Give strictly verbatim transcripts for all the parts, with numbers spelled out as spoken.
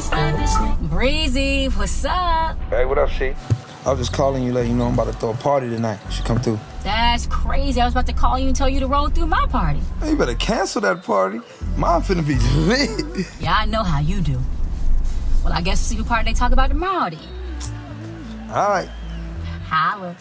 Breezy, what's up? Hey, what up, She? I was just calling you, letting you know I'm about to throw a party tonight. You should come through. That's crazy. I was about to call you and tell you to roll through my party. Hey, you better cancel that party. Mine finna be lit. Yeah, I know how you do. Well, I guess we'll see what party they talk about tomorrow then. All right. Holla.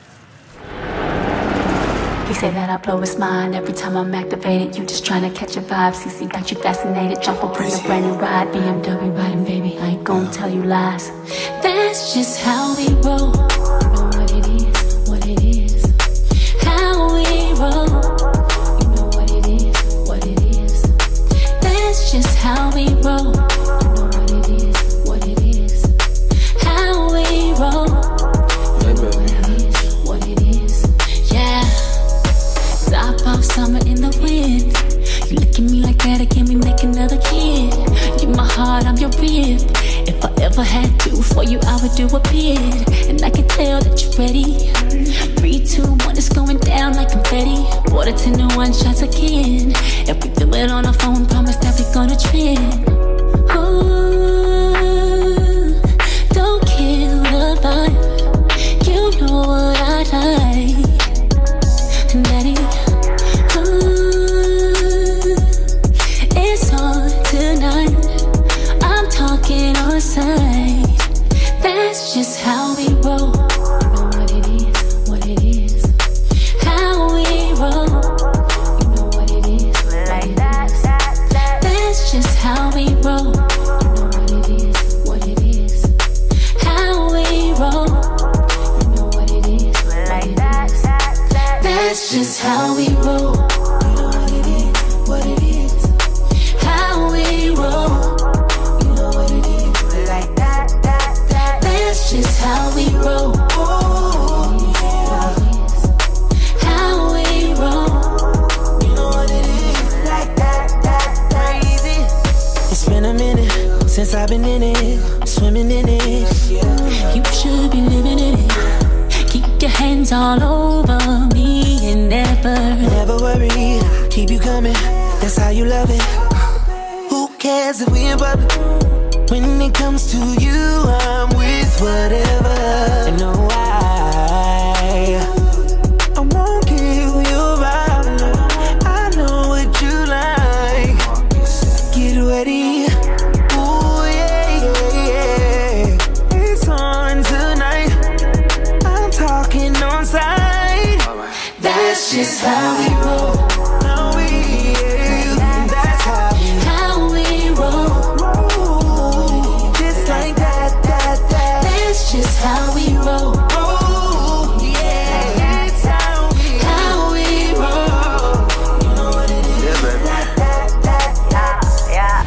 He said that I blow his mind every time I'm activated. You just trying to catch a vibe. C C got you fascinated. Jump up in a brand new ride. B M W riding, baby. I ain't gonna tell you lies. That's just how we roll. You know what it is, what it is. How we roll. You know what it is, what it is. That's just how we roll. You know what it is, what it is. How we roll. You know what it is, what it is. Yeah. Top off summer in the wind. You look at me like that, I can't be make another kid. You're my heart, I'm your rib. If I ever had to, for you I would do a bid. And I can tell that you're ready. Three, two, one, it's going down like confetti. Water ten to one shots again. If we do it on the phone, promise that we're gonna trend. Ooh, don't kill the vibe. You know what I like. Daddy, ooh, it's on tonight. I'm talking on sight. That's just how we roll. You know what it is, what it is. How we roll. You know what it is, what it is. That's just how we roll. You know what it is, what it is. How we roll. You know what it is, what it is. That's just how we roll. You know what it is, what it is. How we roll. You know what it is, like that, that, that. That's just how we roll. How we roll. You know what it is, like that, that, that. Crazy. It's been a minute since I've been in it, swimming in it. You should be living in it. Keep your hands all over me and never, never worry, keep you coming. That's how you love it. Who cares if we in public? When it comes to you, I'm with whatever. And no, I, I won't give you up. I know what you like. Get ready. Ooh, yeah, yeah, yeah. It's on tonight. I'm talking on sight. That's just how we roll. How we, yeah. That's how we, how we roll. just like that, that, that. That's just how we roll. Oh, yeah. That's how we, How we roll. you know what it is. Yeah, baby. That, that, that, yeah.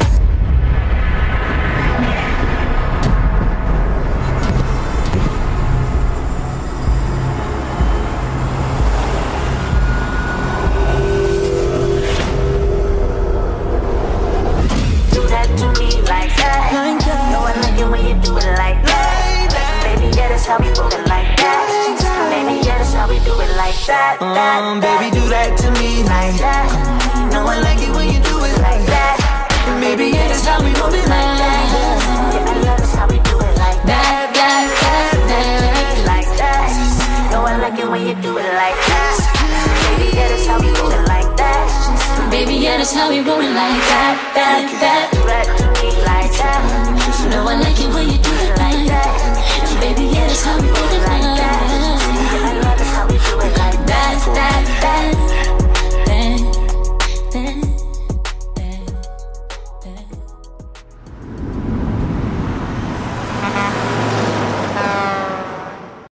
Do that to me like that. Like that. No, I like it when you do it like that. Baby, yeah, that's how we roll it like that. Baby, yeah, that's how we do it like that. that, Um, that. baby, do that to me like that. No, I like it when you do it Like like that. that. Baby, yeah, that's how we roll it like that. Yeah, I love that's how we do it like that. That, that, that, that. Like that. No, I like it when you do it like that. Baby, yeah, that's how we roll it like that. Baby, yeah, that's how we roll it like that, that, that.